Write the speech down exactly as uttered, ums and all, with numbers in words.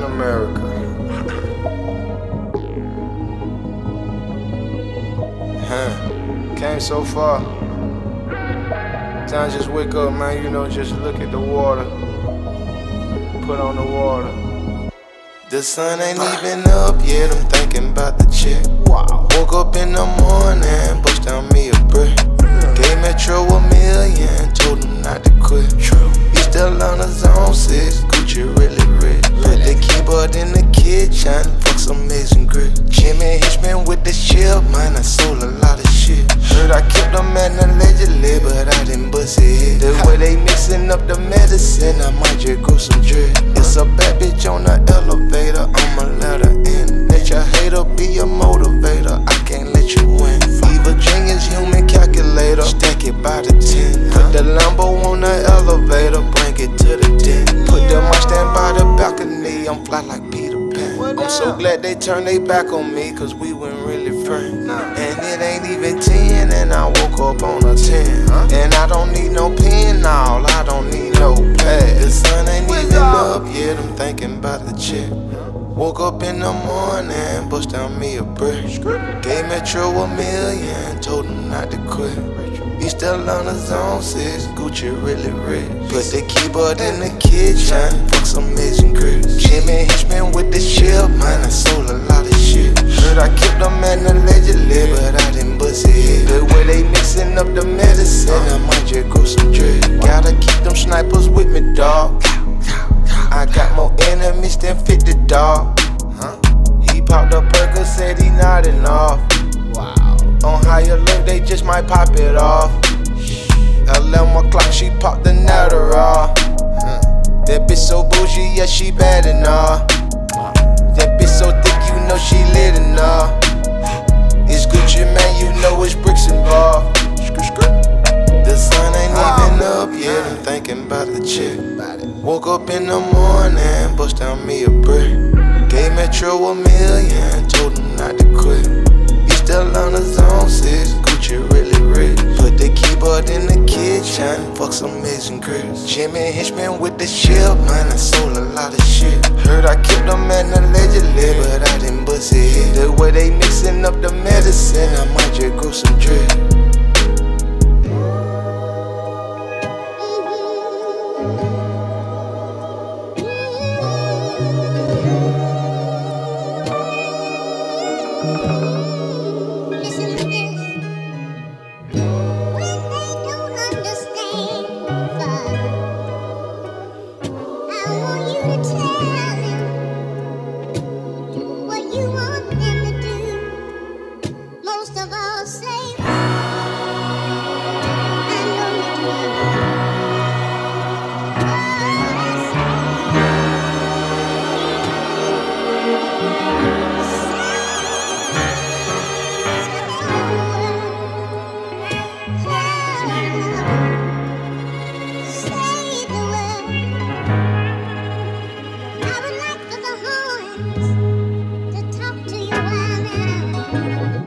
America. Huh. Came so far. Time just wake up, man, you know, just look at the water. Put on the water. The sun ain't even up yet, I'm thinking about the check. Wow. Woke up in the morning, bust down me a brick. Gave Metro a million, told him not to quit. You still on the zone six, Gucci really rich. Put the keyboard in the kitchen, fuck some amazing grit. Jimmy Hitchman with the chip, man, I sold a lot of shit. Heard I kept them man allegedly, but I didn't bust it. The way they mixing up the medicine, I might just grow some drip. It's a bad bitch on the elevator, I'ma let her in. Let your hater be a motivator, I can't let you win. Evil genius, human calculator, stack it by the ten. Put the Lambo on the elevator, bring it to the den. Put the Mustang by the balcony, I'm fly like Peter Pan. I'm so glad they turned their back on me, cause we weren't really friends. And it ain't even ten, and I woke up on a ten. And I don't need no pen, all I don't need no pad. The sun ain't even up yet, I'm thinking about the check. Woke up in the morning, bust down me a brick. Gave Metro a million, told him not to quit. You still on the zone six, Gucci really rich. Put the keyboard in the kitchen, fuck some amazing grits. Jimmy Hitchman with the chip, man, I sold a lot of shit. Heard I kept them man allegedly, but I didn't bust it. The way they mixing up the medicine, I might just grow some drip. Gotta keep them snipers with me, dawg. I got more enemies than fifty, dawg. Huh? He popped a perk, said he nodding off. Wow. On higher look, they just might pop it off. Eleven o'clock, she popped the Adderall. Huh. That bitch so bougie, yeah, she bad enough. That bitch so thick, you know she lit enough. It's Gucci, man, you know it's bricks involved. The sun ain't even up yet, I'm thinking about the chick. Woke up in the morning, bust down me a brick. Gave Metro a million, told him not to quit. You still on the zone six, Gucci really rich. Put the keyboard in the kitchen, fuck some amazing grits. Jimmy Hitchman with the chip, man, I sold a lot of shit. Heard I kept them man allegedly, but I didn't bust it. The way they mixing up the medicine, I might just grow some drip. Listen to this. When they don't understand, I want you to tell